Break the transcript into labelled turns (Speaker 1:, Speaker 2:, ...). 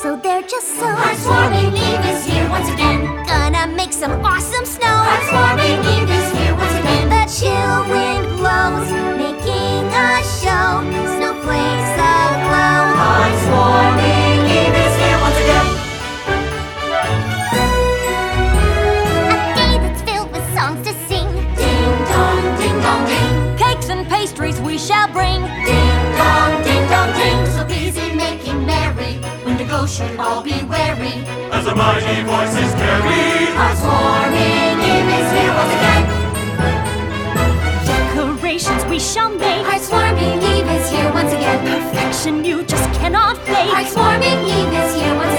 Speaker 1: so they're just so
Speaker 2: Heartswarming Eve is here once again.
Speaker 1: Gonna make some awesome snow.
Speaker 2: Heartswarming Eve is here once again.
Speaker 1: The chill wind blows, making a show. Snowflakes aglow.
Speaker 2: Heartswarming Eve is here once again.
Speaker 1: A day that's filled with songs to sing.
Speaker 2: Ding dong, ding.
Speaker 1: Cakes and pastries we shall bring.
Speaker 2: Ding dong, ding. So busy making merry, when to go should all be wary.
Speaker 3: As the mighty voices carry.
Speaker 2: Heartswarming Eve is here once again.
Speaker 1: Decorations we shall make.
Speaker 2: Heartswarming Eve is here once again.
Speaker 1: Perfection you just cannot fake.
Speaker 2: Heartswarming Eve is here once